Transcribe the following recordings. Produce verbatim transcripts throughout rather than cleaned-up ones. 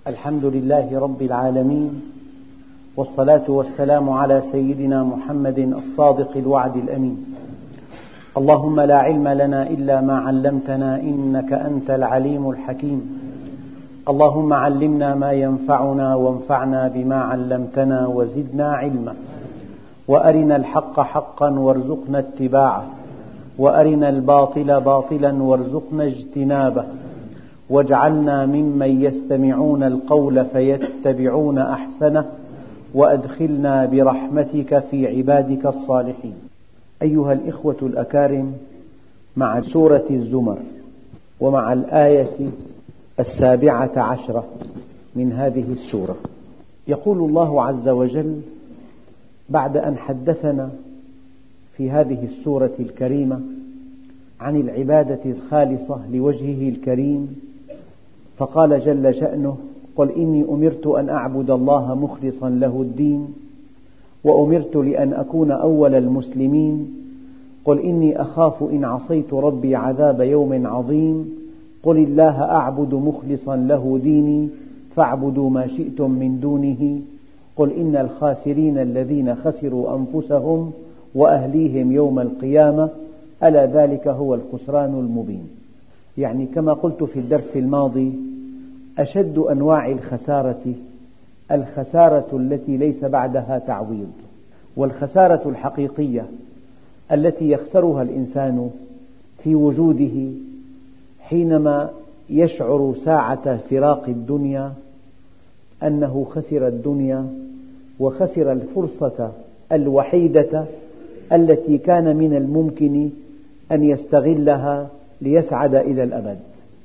الحمد لله رب العالمين، والصلاة والسلام على سيدنا محمد الصادق الوعد الأمين. اللهم لا علم لنا إلا ما علمتنا إنك أنت العليم الحكيم. اللهم علمنا ما ينفعنا وانفعنا بما علمتنا وزدنا علما، وأرنا الحق حقا وارزقنا اتباعه، وأرنا الباطل باطلا وارزقنا اجتنابه، واجعلنا ممن يستمعون القول فيتبعون أحسنه، وأدخلنا برحمتك في عبادك الصالحين. أيها الإخوة الأكارم، مع سورة الزمر ومع الآية السابعة عشرة من هذه السورة، يقول الله عز وجل بعد أن حدثنا في هذه السورة الكريمة عن العبادة الخالصة لوجهه الكريم، فقال جل شأنه: قل إني أمرت أن أعبد الله مخلصا له الدين، وأمرت لأن أكون أول المسلمين. قل إني أخاف إن عصيت ربي عذاب يوم عظيم. قل الله أعبد مخلصا له ديني، فاعبدوا ما شئتم من دونه. قل إن الخاسرين الذين خسروا أنفسهم وأهليهم يوم القيامة، ألا ذلك هو الخسران المبين. يعني كما قلت في الدرس الماضي، أشد أنواع الخسارة الخسارة التي ليس بعدها تعويض، والخسارة الحقيقية التي يخسرها الإنسان في وجوده حينما يشعر ساعة فراق الدنيا أنه خسر الدنيا وخسر الفرصة الوحيدة التي كان من الممكن أن يستغلها ليسعد إلى الأبد.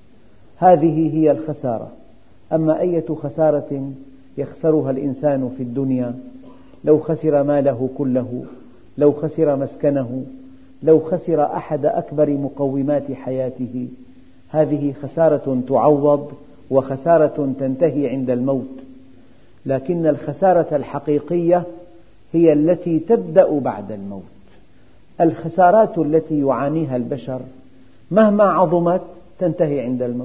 هذه هي الخسارة. أما أية خسارة يخسرها الإنسان في الدنيا، لو خسر ماله كله، لو خسر مسكنه، لو خسر أحد أكبر مقومات حياته، هذه خسارة تعوض وخسارة تنتهي عند الموت. لكن الخسارة الحقيقية هي التي تبدأ بعد الموت. الخسارات التي يعانيها البشر مهما عظمت تنتهي عند الموت،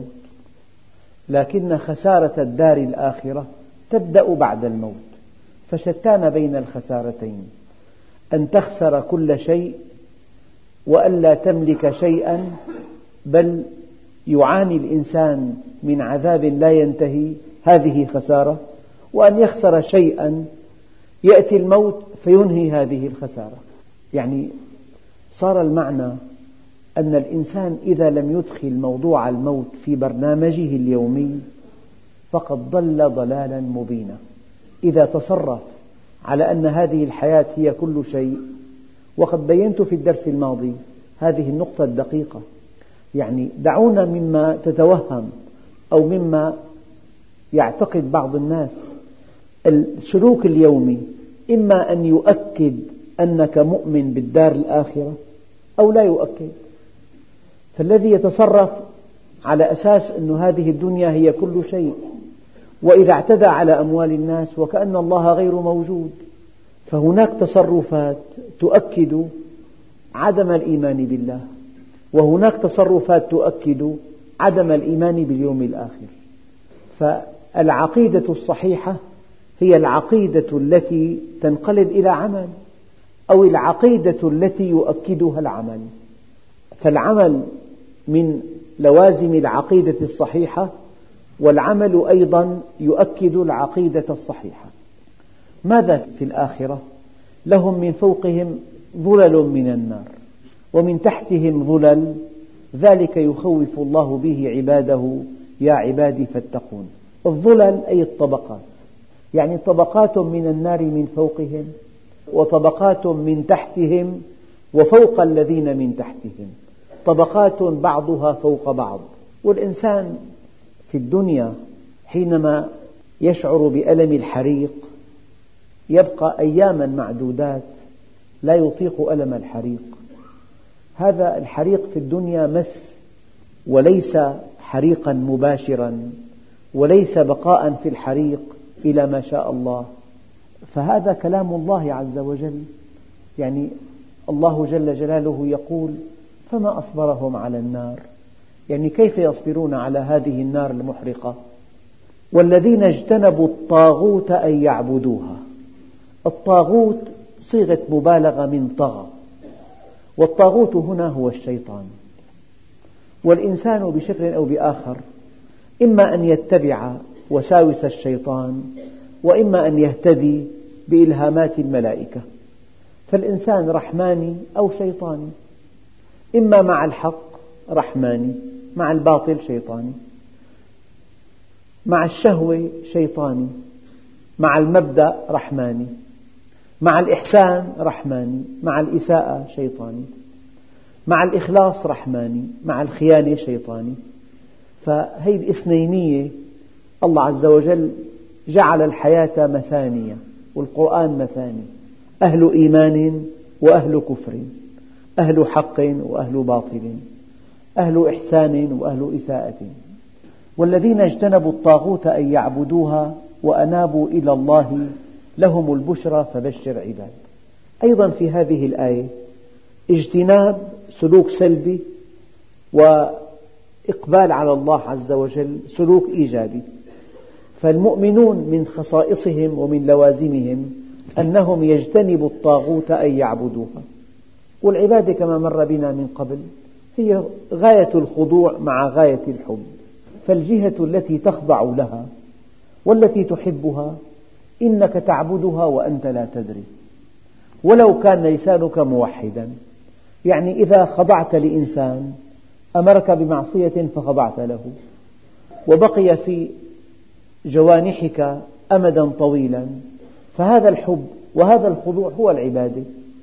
لكن خسارة الدار الآخرة تبدأ بعد الموت. فشتان بين الخسارتين: أن تخسر كل شيء وألا تملك شيئا، بل يعاني الإنسان من عذاب لا ينتهي، هذه خسارة، وأن يخسر شيئا يأتي الموت فينهي هذه الخسارة. يعني صار المعنى أن الإنسان إذا لم يدخل موضوع الموت في برنامجه اليومي فقد ضل ضلالا مبينا. إذا تصرف على أن هذه الحياة هي كل شيء، وقد بينت في الدرس الماضي هذه النقطة الدقيقة. يعني دعونا مما تتوهم أو مما يعتقد بعض الناس. السلوك اليومي إما أن يؤكد أنك مؤمن بالدار الآخرة أو لا يؤكد. فالذي يتصرف على أساس أن هذه الدنيا هي كل شيء، وإذا اعتدى على أموال الناس وكأن الله غير موجود، فهناك تصرفات تؤكد عدم الإيمان بالله، وهناك تصرفات تؤكد عدم الإيمان باليوم الآخر. فالعقيدة الصحيحة هي العقيدة التي تنقلب إلى عمل، أو العقيدة التي يؤكدها العمل. فالعمل من لوازم العقيدة الصحيحة، والعمل أيضا يؤكد العقيدة الصحيحة. ماذا في الآخرة؟ لهم من فوقهم ظلل من النار ومن تحتهم ظلل، ذلك يخوف الله به عباده يا عبادي فاتقون. الظلل أي الطبقات، يعني طبقات من النار من فوقهم، وطبقات من تحتهم، وفوق الذين من تحتهم طبقات بعضها فوق بعض. والإنسان في الدنيا حينما يشعر بألم الحريق يبقى أياما معدودات لا يطيق ألم الحريق. هذا الحريق في الدنيا مس، وليس حريقا مباشرا، وليس بقاء في الحريق إلى ما شاء الله. فهذا كلام الله عز وجل. يعني الله جل جلاله يقول: فما أصبرهم على النار. يعني كيف يصبرون على هذه النار المحرقة؟ والذين اجتنبوا الطاغوت أن يعبدوها. الطاغوت صيغة مبالغة من طغى، والطاغوت هنا هو الشيطان. والإنسان بشكل أو بآخر إما أن يتبع وساوس الشيطان، وإما أن يهتدي بإلهامات الملائكة. فالإنسان رحماني أو شيطاني، إما مع الحق رحماني، مع الباطل شيطاني، مع الشهوة شيطاني، مع المبدأ رحماني، مع الإحسان رحماني، مع الإساءة شيطاني، مع الإخلاص رحماني، مع الخيانة شيطاني. فهذه الاثنينية الله عز وجل جعل الحياة مثانية، والقرآن مثاني، أهل إيمان وأهل كفر، أهل حق وأهل باطل، أهل إحسان وأهل إساءة. والذين اجتنبوا الطاغوت أن يعبدوها وأنابوا إلى الله لهم البشرى فبشر عباد. أيضا في هذه الآية اجتناب سلوك سلبي، وإقبال على الله عز وجل سلوك إيجابي. فالمؤمنون من خصائصهم ومن لوازمهم أنهم يجتنبوا الطاغوت أن يعبدوها. والعبادة كما مر بنا من قبل هي غاية الخضوع مع غاية الحب، فالجهة التي تخضع لها والتي تحبها إنك تعبدها وأنت لا تدري، ولو كان لسانك موحدا. يعني إذا خضعت لإنسان أمرك بمعصية فخضعت له، وبقي في جوانحك أمدا طويلا، فهذا الحب وهذا الخضوع هو العبادة.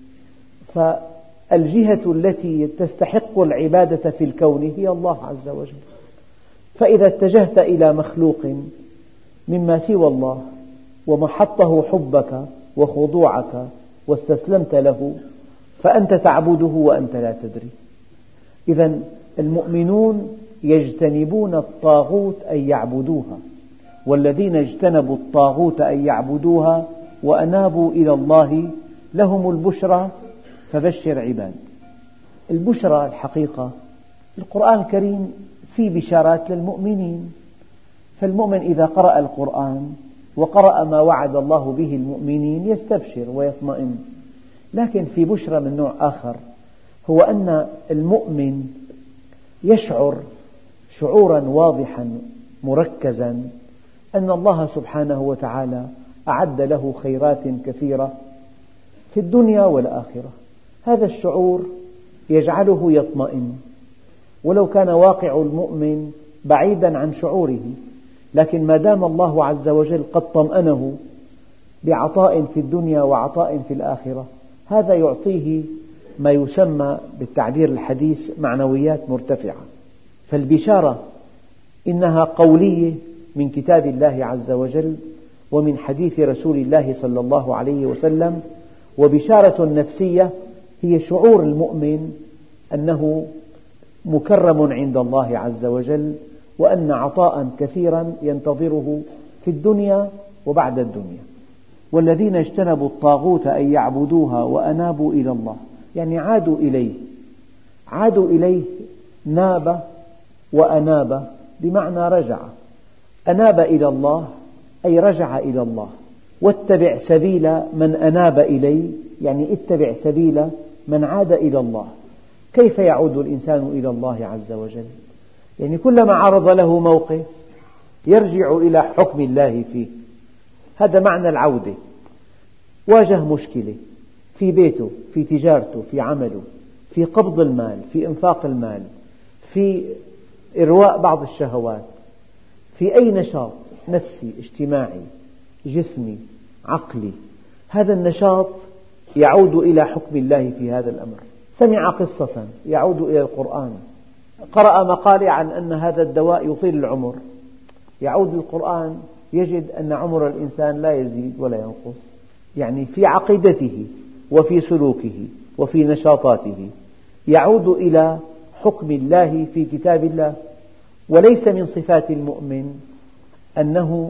فالجهة التي تستحق العبادة في الكون هي الله عز وجل. فإذا اتجهت إلى مخلوق مما سوى الله ومحطه حبك وخضوعك واستسلمت له، فأنت تعبده وأنت لا تدري. إذن المؤمنون يجتنبون الطاغوت أن يعبدوها، والذين اجتنبوا الطاغوت أن يعبدوها وأنابوا إلى الله لهم البشرى فبشر عباد. البشرى الحقيقة القرآن الكريم فيه بشارات للمؤمنين، فالمؤمن إذا قرأ القرآن وقرأ ما وعد الله به المؤمنين يستبشر ويطمئن. لكن في بشرى من نوع آخر، هو أن المؤمن يشعر شعورا واضحا مركزا أن الله سبحانه وتعالى أعد له خيرات كثيرة في الدنيا والآخرة. هذا الشعور يجعله يطمئن، ولو كان واقع المؤمن بعيدا عن شعوره، لكن ما دام الله عز وجل قد طمأنه بعطاء في الدنيا وعطاء في الآخرة، هذا يعطيه ما يسمى بالتعبير الحديث معنويات مرتفعة. فالبشارة إنها قولية من كتاب الله عز وجل ومن حديث رسول الله صلى الله عليه وسلم، وبشارة نفسية هي شعور المؤمن أنه مكرم عند الله عز وجل، وأن عطاء كثيرا ينتظره في الدنيا وبعد الدنيا. والذين اجتنبوا الطاغوت أن يعبدوها وأنابوا إلى الله، يعني عادوا إليه. عادوا إليه ناب وأناب بمعنى رجع. أناب إلى الله أي رجع إلى الله. واتبع سبيل من أناب إلي، يعني اتبع سبيل من عاد إلى الله. كيف يعود الإنسان إلى الله عز وجل؟ يعني كلما عرض له موقف يرجع إلى حكم الله فيه. هذا معنى العودة. واجه مشكلة في بيته، في تجارته، في عمله، في قبض المال، في إنفاق المال، في إرواء بعض الشهوات، في أي نشاط نفسي اجتماعي جسمي عقلي، هذا النشاط يعود إلى حكم الله في هذا الأمر. سمع قصة يعود إلى القرآن، قرأ مقالة عن أن هذا الدواء يطيل العمر، يعود للقرآن يجد أن عمر الإنسان لا يزيد ولا ينقص. يعني في عقيدته وفي سلوكه وفي نشاطاته يعود إلى حكم الله في كتاب الله. وليس من صفات المؤمن أنه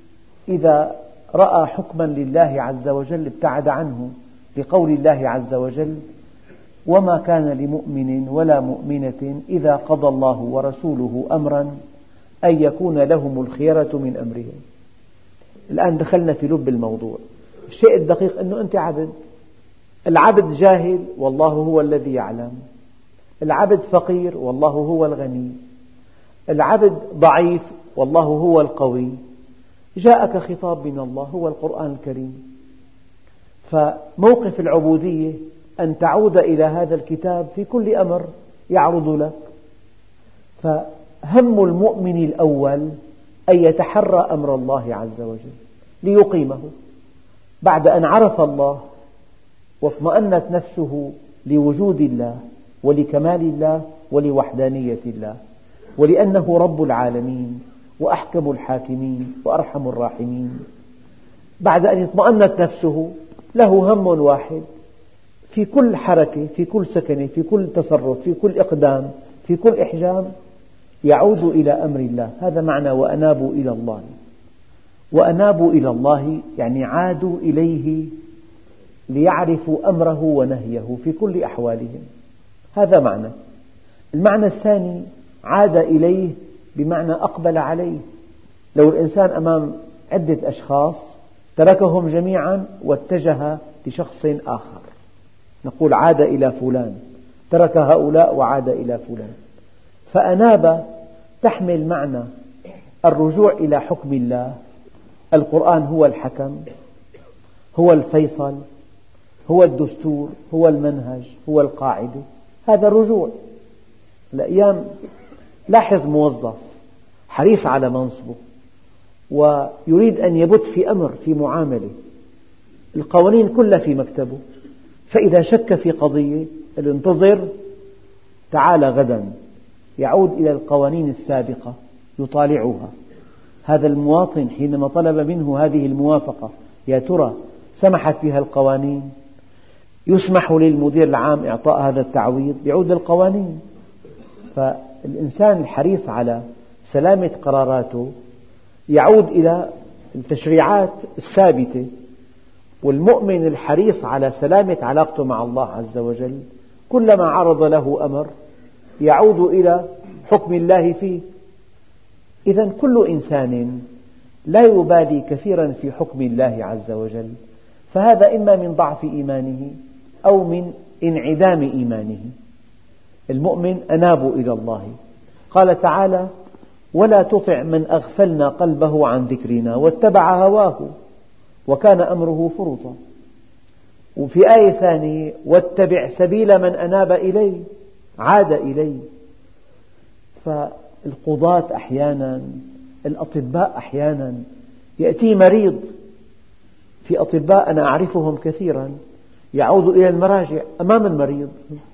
إذا رأى حكما لله عز وجل ابتعد عنه، لقول الله عز وجل: وما كان لمؤمن ولا مؤمنة إذا قضى الله ورسوله أمرا أن يكون لهم الخيرة من أمرهم. الآن دخلنا في لب الموضوع. الشيء الدقيق أنه أنت عبد، العبد جاهل والله هو الذي يعلم، العبد فقير والله هو الغني، العبد ضعيف والله هو القوي. جاءك خطاب من الله هو القرآن الكريم، فموقف العبودية أن تعود إلى هذا الكتاب في كل أمر يعرض لك. فهم المؤمن الأول أن يتحرى أمر الله عز وجل ليقيمه بعد أن عرف الله واطمأنت نفسه لوجود الله ولكمال الله ولوحدانية الله ولأنه رب العالمين وأحكم الحاكمين وأرحم الراحمين. بعد أن اطمأنت نفسه له هم واحد في كل حركة، في كل سكنة، في كل تصرف، في كل إقدام، في كل إحجام يعود إلى أمر الله. هذا معنى وأنابوا إلى الله. وأنابوا إلى الله يعني عادوا إليه ليعرفوا أمره ونهيه في كل أحوالهم. هذا معنى. المعنى الثاني عاد إليه بمعنى أقبل عليه. لو الإنسان أمام عدة أشخاص تركهم جميعا واتجه لشخص آخر، نقول عاد إلى فلان، ترك هؤلاء وعاد إلى فلان. فأناب تحمل معنى الرجوع إلى حكم الله. القرآن هو الحكم، هو الفيصل، هو الدستور، هو المنهج، هو القاعدة. هذا الرجوع. الأيام لاحظ موظف حريص على منصبه ويريد أن يبت في أمر في معاملة، القوانين كلها في مكتبه، فإذا شك في قضية انتظر تعال غدا، يعود إلى القوانين السابقة يطالعها. هذا المواطن حينما طلب منه هذه الموافقة يا ترى سمحت بها القوانين؟ يسمح للمدير العام إعطاء هذا التعويض، يعود للقوانين. فالإنسان الحريص على سلامة قراراته يعود إلى التشريعات الثابتة، والمؤمن الحريص على سلامة علاقته مع الله عز وجل كلما عرض له أمر يعود إلى حكم الله فيه. إذن كل إنسان لا يبالي كثيرا في حكم الله عز وجل، فهذا إما من ضعف إيمانه أو من انعدام إيمانه. المؤمن أنابوا إلى الله. قال تعالى ولا تطع من أغفلنا قلبه عن ذكرنا واتبع هواه وكان أمره فرطا. وفي آية ثانية واتبع سبيل من أناب إلي، عاد إلي. فالقضاة أحيانا، الأطباء أحيانا يأتي مريض، في أطباء أنا أعرفهم كثيرا يعود إلى المراجع أمام المريض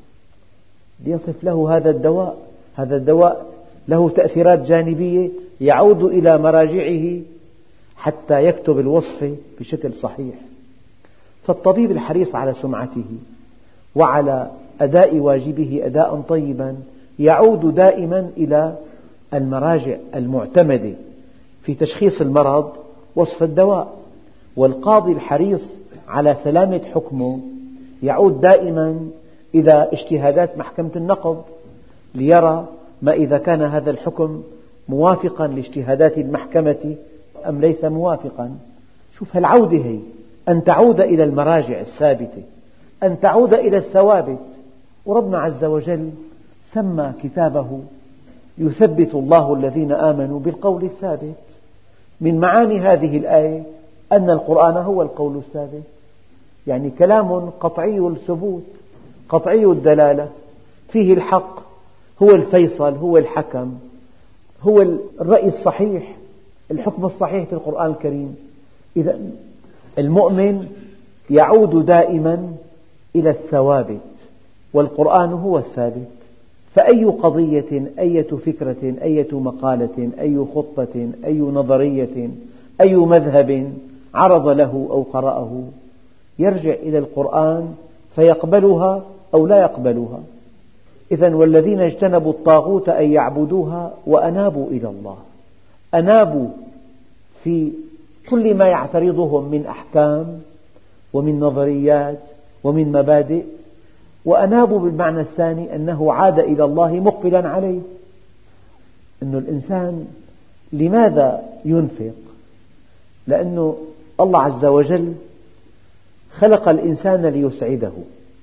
ليصف له هذا الدواء، هذا الدواء له تأثيرات جانبية، يعود إلى مراجعه حتى يكتب الوصفة بشكل صحيح. فالطبيب الحريص على سمعته وعلى أداء واجبه أداء طيبا يعود دائما إلى المراجع المعتمدة في تشخيص المرض وصف الدواء. والقاضي الحريص على سلامة حكمه يعود دائما إلى اجتهادات محكمة النقض ليرى ما إذا كان هذا الحكم موافقا لاجتهادات المحكمة أم ليس موافقا. شوف هالعودة هي أن تعود إلى المراجع الثابتة، أن تعود إلى الثوابت. وربنا عز وجل سمى كتابه يثبت الله الذين آمنوا بالقول الثابت. من معاني هذه الآية أن القرآن هو القول الثابت، يعني كلام قطعي الثبوت قطعي الدلالة، فيه الحق، هو الفيصل، هو الحكم، هو الرأي الصحيح، الحكم الصحيح في القرآن الكريم. إذا المؤمن يعود دائما إلى الثوابت، والقرآن هو الثابت. فأي قضية، أية فكرة، أية مقالة، أي خطة، أي نظرية، أي مذهب عرض له أو قرأه يرجع إلى القرآن فيقبلها أو لا يقبلها. إذن والذين اجتنبوا الطاغوت أن يعبدوها وأنابوا إلى الله. أنابوا في كل ما يعترضهم من أحكام ومن نظريات ومن مبادئ، وأنابوا بالمعنى الثاني أنه عاد إلى الله مقبلا عليه. أن الإنسان لماذا ينفق؟ لأن الله عز وجل خلق الإنسان ليسعده.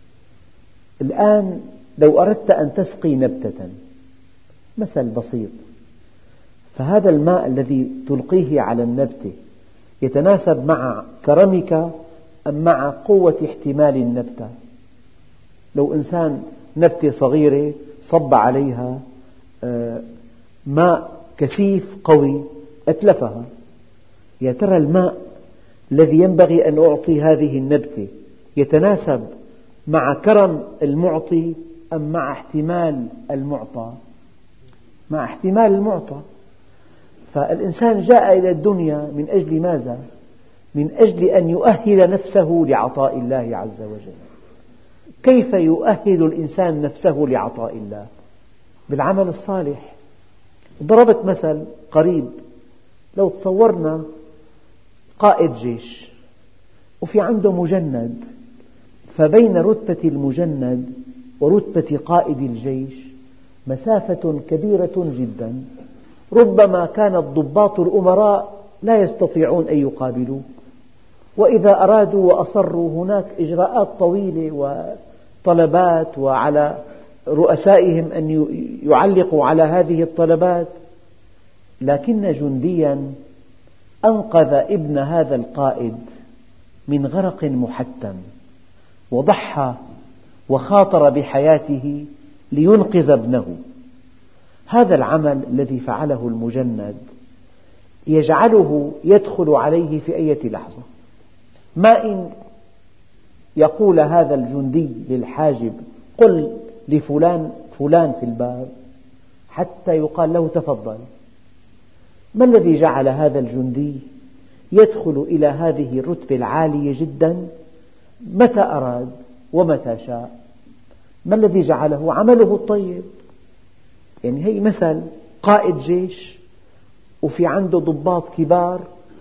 الآن لو أردت أن تسقي نبتة، مثل بسيط، فهذا الماء الذي تلقيه على النبتة يتناسب مع كرمك أم مع قوة احتمال النبتة؟ لو إنسان نبتة صغيرة صب عليها ماء كثيف قوي أتلفها. يا ترى الماء الذي ينبغي أن أعطي هذه النبتة يتناسب مع كرم المعطي أم مع احتمال المعطى؟ مع احتمال المعطى. فالإنسان جاء إلى الدنيا من أجل ماذا؟ من أجل أن يؤهل نفسه لعطاء الله عز وجل. كيف يؤهل الإنسان نفسه لعطاء الله؟ بالعمل الصالح. ضربت مثل قريب، لو تصورنا قائد جيش وفي عنده مجند، فبين رتبة المجند ورتبة قائد الجيش مسافة كبيرة جدا، ربما كان الضباط الأمراء لا يستطيعون أن يقابلوه، وإذا أرادوا وأصروا هناك إجراءات طويلة وطلبات، وعلى رؤسائهم أن يعلقوا على هذه الطلبات. لكن جنديا أنقذ ابن هذا القائد من غرق محتم، وضحى وخاطر بحياته لينقذ ابنه. هذا العمل الذي فعله المجند يجعله يدخل عليه في أي لحظة. ما إن يقول هذا الجندي للحاجب قل لفلان فلان في الباب حتى يقال له تفضل. ما الذي جعل هذا الجندي يدخل إلى هذه الرتبة العالية جدا متى أراد ومتى شاء؟ ما الذي جعله؟ عمله الطيب. يعني هي مثل قائد جيش وفي عنده ضباط كبار،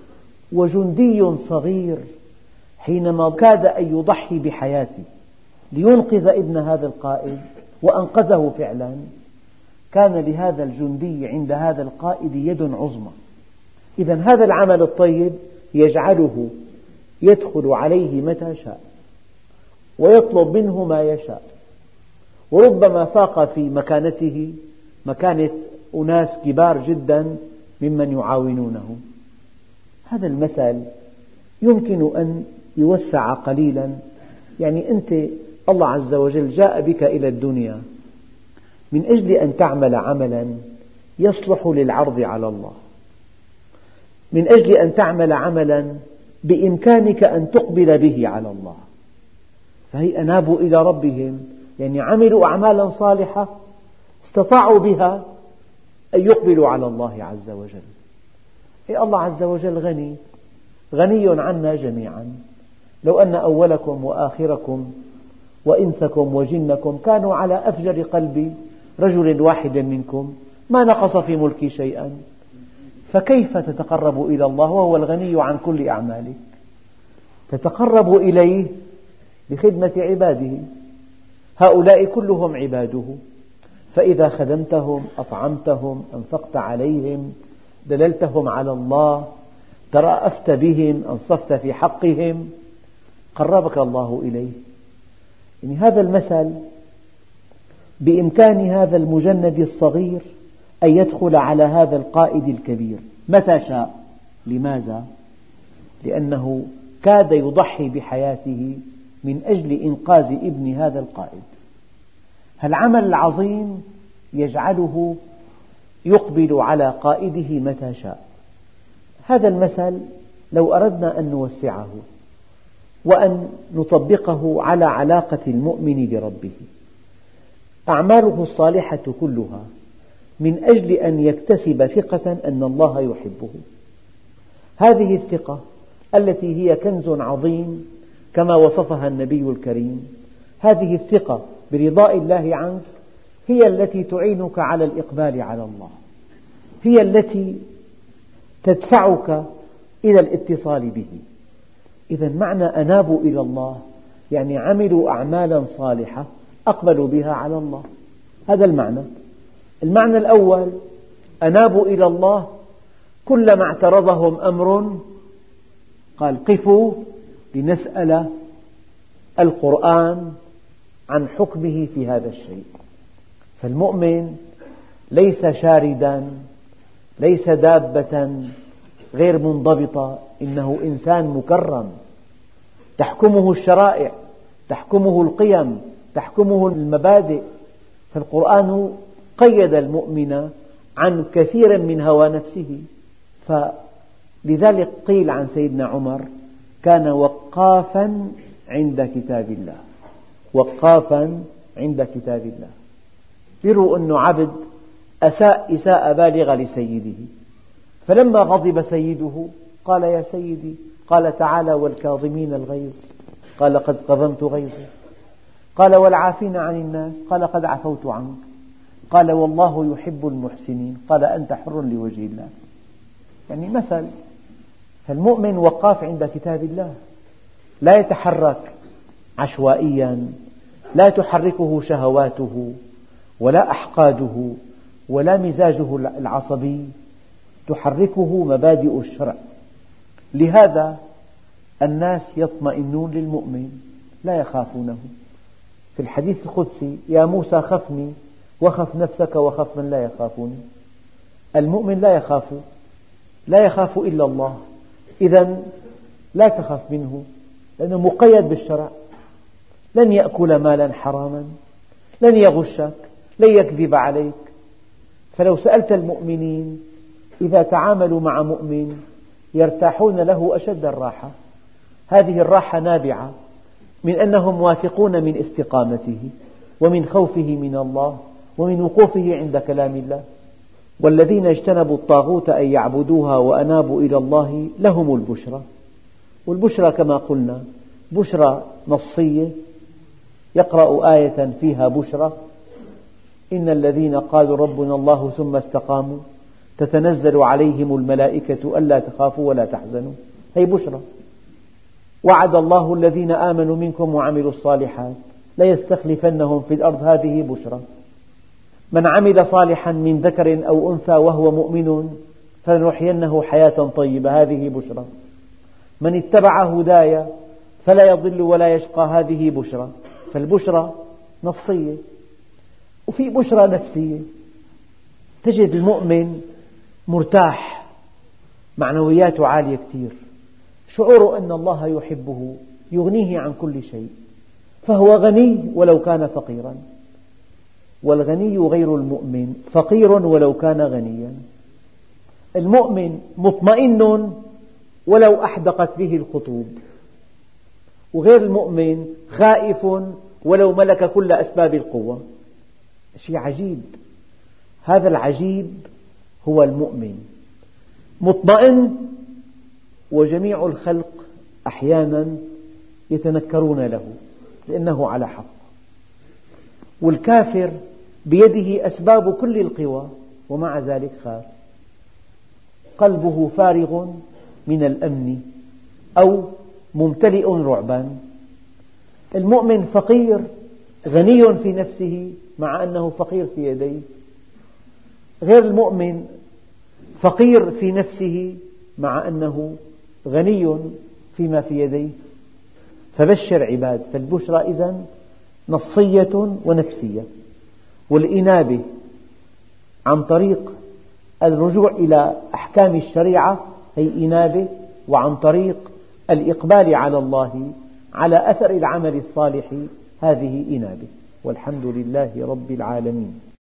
وجندي صغير حينما كاد أن يضحي بحياته لينقذ ابن هذا القائد وأنقذه فعلا، كان لهذا الجندي عند هذا القائد يد عظمى. إذا هذا العمل الطيب يجعله يدخل عليه متى شاء ويطلب منه ما يشاء، وربما فاق في مكانته مكانة أناس كبار جدا ممن يعاونونه. هذا المثل يمكن أن يوسع قليلا. يعني أنت الله عز وجل جاء بك إلى الدنيا من أجل أن تعمل عملا يصلح للعرض على الله، من أجل أن تعمل عملا بإمكانك أن تقبل به على الله. فهي أنابوا إلى ربهم، يعني عملوا أعمالا صالحة استطاعوا بها أن يقبلوا على الله عز وجل. إيه الله عز وجل غني غني عنا جميعا. لو أن أولكم وآخركم وإنسكم وجنكم كانوا على أفجر قلب رجل واحد منكم ما نقص في ملكي شيئا. فكيف تتقرب إلى الله وهو الغني عن كل أعمالك؟ تتقرب إليه بخدمة عباده، هؤلاء كلهم عباده، فإذا خدمتهم أطعمتهم أنفقت عليهم دللتهم على الله ترأفت بهم أنصفت في حقهم قربك الله إليه. يعني هذا المثل بإمكان هذا المجند الصغير أن يدخل على هذا القائد الكبير متى شاء. لماذا؟ لأنه كاد يضحي بحياته من أجل إنقاذ ابن هذا القائد. هالعمل العظيم يجعله يقبل على قائده متى شاء. هذا المثل لو أردنا أن نوسعه وأن نطبقه على علاقة المؤمن بربه، أعماله الصالحة كلها من أجل أن يكتسب ثقة أن الله يحبه. هذه الثقة التي هي كنز عظيم كما وصفها النبي الكريم، هذه الثقة برضاء الله عنك هي التي تعينك على الإقبال على الله، هي التي تدفعك إلى الاتصال به. إذا معنى أنابوا إلى الله يعني عملوا أعمالا صالحة أقبلوا بها على الله. هذا المعنى. المعنى الأول أنابوا إلى الله كلما اعترضهم أمر قال قفوا لنسأل القرآن عن حكمه في هذا الشيء. فالمؤمن ليس شاردا، ليس دابة غير منضبطة، إنه إنسان مكرم تحكمه الشرائع، تحكمه القيم، تحكمه المبادئ. فالقرآن قيد المؤمن عن كثير من هوى نفسه. فلذلك قيل عن سيدنا عمر كان وقافا عند كتاب الله، وقافا عند كتاب الله. يروا أنه عبد أساء إساءة بالغة لسيده، فلما غضب سيده قال يا سيدي، قال تعالى والكاظمين الغيظ، قال قد كظمت غيظي، قال والعافين عن الناس، قال قد عفوت عنك، قال والله يحب المحسنين، قال أنت حر لوجه الله. يعني مثل. فالمؤمن وقاف عند كتاب الله، لا يتحرك عشوائيا، لا تحركه شهواته ولا أحقاده ولا مزاجه العصبي، تحركه مبادئ الشرع. لهذا الناس يطمئنون للمؤمن، لا يخافونه. في الحديث القدسي يا موسى خفني وخف نفسك وخف من لا يخافني. المؤمن لا يخاف، لا يخاف إلا الله، إذن لا تخف منه لأنه مقيد بالشرع. لن يأكل مالا حراما، لن يغشك، لن يكذب عليك. فلو سألت المؤمنين إذا تعاملوا مع مؤمن يرتاحون له أشد الراحة. هذه الراحة نابعة من أنهم واثقون من استقامته ومن خوفه من الله ومن وقوفه عند كلام الله. والذين اجتنبوا الطاغوت أن يعبدوها وأنابوا إلى الله لهم البشرى. والبشرى كما قلنا بشرى نصية، يقرأ آية فيها بشرى: إن الذين قالوا ربنا الله ثم استقاموا تتنزل عليهم الملائكة ألا تخافوا ولا تحزنوا. هي بشرى. وعد الله الذين آمنوا منكم وعملوا الصالحات ليستخلفنهم في الأرض. هذه بشرى. من عمل صالحا من ذكر أو أنثى وهو مؤمن فلنحيينه حياة طيبة. هذه بشرى. من اتبع هداي فلا يضل ولا يشقى. هذه بشرى. فالبشرى نصية. وفي بشرى نفسية، تجد المؤمن مرتاح، معنوياته عالية كثير، شعوره أن الله يحبه يغنيه عن كل شيء، فهو غني ولو كان فقيرا. والغني غير المؤمن فقير ولو كان غنيا. المؤمن مطمئن ولو أحدقت به الخطوب، وغير المؤمن خائف ولو ملك كل أسباب القوة. شيء عجيب. هذا العجيب هو المؤمن، مطمئن وجميع الخلق أحيانا يتنكرون له لأنه على حق. والكافر بيده أسباب كل القوى ومع ذلك خاف، قلبه فارغ من الأمن أو ممتلئ رعبا. المؤمن فقير غني في نفسه مع أنه فقير في يديه. غير المؤمن فقير في نفسه مع أنه غني فيما في يديه. فبشر عباد. فالبشرى إذن نصية ونفسية. والإنابة عن طريق الرجوع إلى أحكام الشريعة هي إنابة، وعن طريق الإقبال على الله على أثر العمل الصالح هذه إنابة. والحمد لله رب العالمين.